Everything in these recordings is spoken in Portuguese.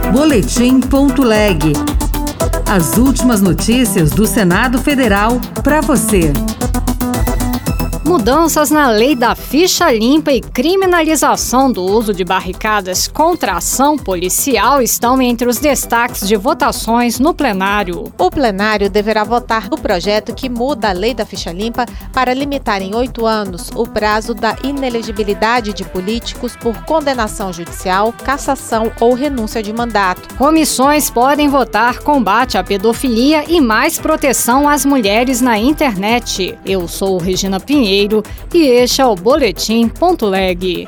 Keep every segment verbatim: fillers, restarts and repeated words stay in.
Boletim ponto leg. As últimas notícias do Senado Federal para você. Mudanças na lei da ficha limpa e criminalização do uso de barricadas contra a ação policial estão entre os destaques de votações no plenário. O plenário deverá votar no projeto que muda a lei da ficha limpa para limitar em oito anos o prazo da inelegibilidade de políticos por condenação judicial, cassação ou renúncia de mandato. Comissões podem votar combate à pedofilia e mais proteção às mulheres na internet. Eu sou Regina Pinheiro e este é o Boletim ponto leg.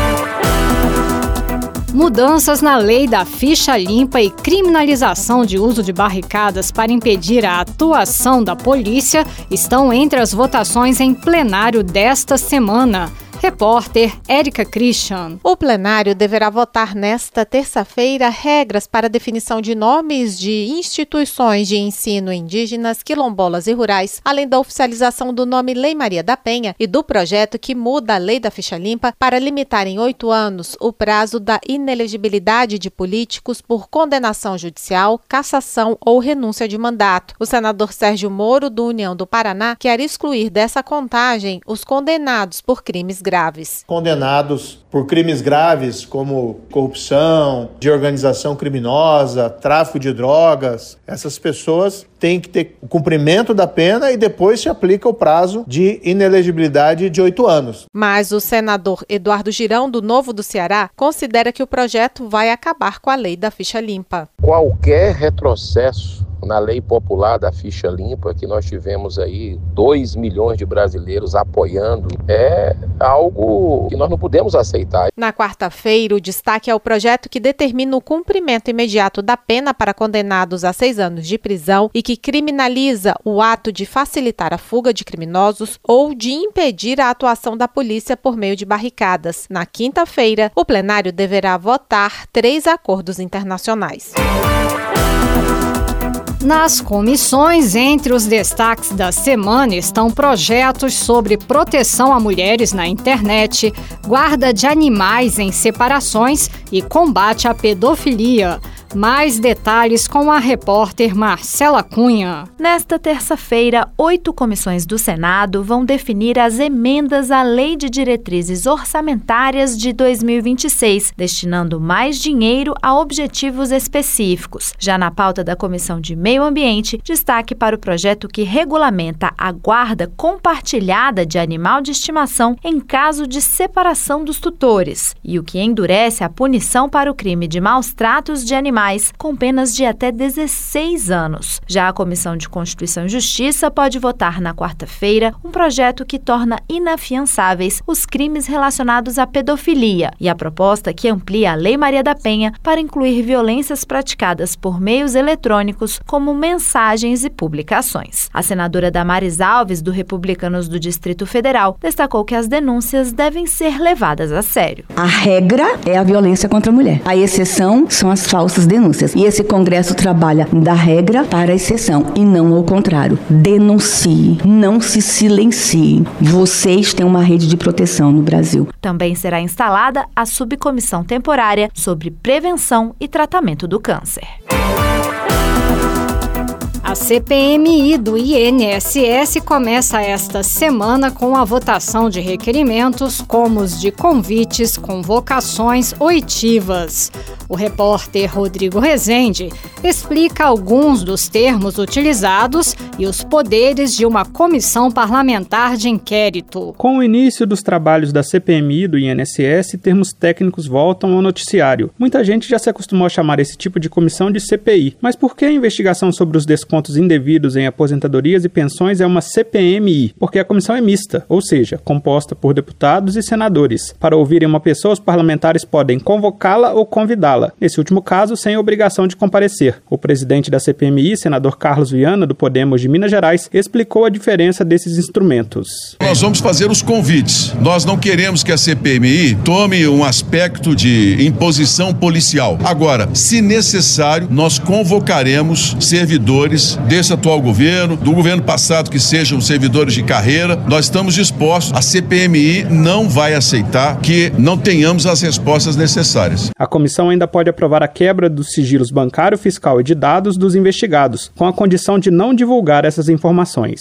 Mudanças na lei da ficha limpa e criminalização de uso de barricadas para impedir a atuação da polícia estão entre as votações em plenário desta semana. Repórter Érica Christian. O plenário deverá votar nesta terça-feira regras para definição de nomes de instituições de ensino indígenas, quilombolas e rurais, além da oficialização do nome Lei Maria da Penha e do projeto que muda a lei da ficha limpa para limitar em oito anos o prazo da inelegibilidade de políticos por condenação judicial, cassação ou renúncia de mandato. O senador Sérgio Moro, do União do Paraná, quer excluir dessa contagem os condenados por crimes graves. Condenados por crimes graves como corrupção, de organização criminosa, tráfico de drogas, essas pessoas têm que ter o cumprimento da pena e depois se aplica o prazo de inelegibilidade de oito anos. Mas o senador Eduardo Girão, do Novo do Ceará, considera que o projeto vai acabar com a lei da ficha limpa. Qualquer retrocesso na lei popular da ficha limpa, que nós tivemos aí dois milhões de brasileiros apoiando, é algo que nós não podemos aceitar. Na quarta-feira, o destaque é o projeto que determina o cumprimento imediato da pena para condenados a seis anos de prisão e que criminaliza o ato de facilitar a fuga de criminosos ou de impedir a atuação da polícia por meio de barricadas. Na quinta-feira, o plenário deverá votar três acordos internacionais. Nas comissões, entre os destaques da semana estão projetos sobre proteção a mulheres na internet, guarda de animais em separações e combate à pedofilia. Mais detalhes com a repórter Marcela Cunha. Nesta terça-feira, oito comissões do Senado vão definir as emendas à Lei de Diretrizes Orçamentárias de dois mil e vinte e seis, destinando mais dinheiro a objetivos específicos. Já na pauta da Comissão de Meio Ambiente, destaque para o projeto que regulamenta a guarda compartilhada de animal de estimação em caso de separação dos tutores e o que endurece a punição para o crime de maus-tratos de animais com penas de até dezesseis anos. Já a Comissão de Constituição e Justiça pode votar na quarta-feira um projeto que torna inafiançáveis os crimes relacionados à pedofilia e a proposta que amplia a Lei Maria da Penha para incluir violências praticadas por meios eletrônicos como mensagens e publicações. A senadora Damares Alves, do Republicanos do Distrito Federal, destacou que as denúncias devem ser levadas a sério. A regra é a violência contra a mulher. A exceção são as falsas denúncias. E esse Congresso trabalha da regra para a exceção e não ao contrário. Denuncie, não se silencie. Vocês têm uma rede de proteção no Brasil. Também será instalada a subcomissão temporária sobre prevenção e tratamento do câncer. A C P M I do I N S S começa esta semana com a votação de requerimentos como os de convites, convocações, oitivas. O repórter Rodrigo Rezende explica alguns dos termos utilizados e os poderes de uma comissão parlamentar de inquérito. Com o início dos trabalhos da C P M I do I N S S, termos técnicos voltam ao noticiário. Muita gente já se acostumou a chamar esse tipo de comissão de C P I. Mas por que a investigação sobre os descontos indevidos em aposentadorias e pensões é uma C P M I? Porque a comissão é mista, ou seja, composta por deputados e senadores. Para ouvirem uma pessoa, os parlamentares podem convocá-la ou convidá-la. Nesse último caso, sem obrigação de comparecer. fazer. O presidente da C P M I, senador Carlos Viana, do Podemos de Minas Gerais, explicou a diferença desses instrumentos. Nós vamos fazer os convites. Nós não queremos que a C P M I tome um aspecto de imposição policial. Agora, se necessário, nós convocaremos servidores desse atual governo, do governo passado que sejam servidores de carreira. Nós estamos dispostos. A C P M I não vai aceitar que não tenhamos as respostas necessárias. A comissão ainda pode aprovar a quebra dos sigilos bancário, fiscal e de dados dos investigados, com a condição de não divulgar essas informações.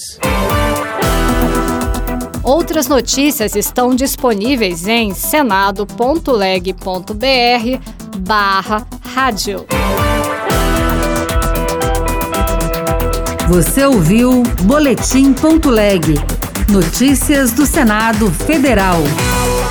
Outras notícias estão disponíveis em senado.leg.br barra rádio. Você ouviu Boletim.leg. Notícias do Senado Federal.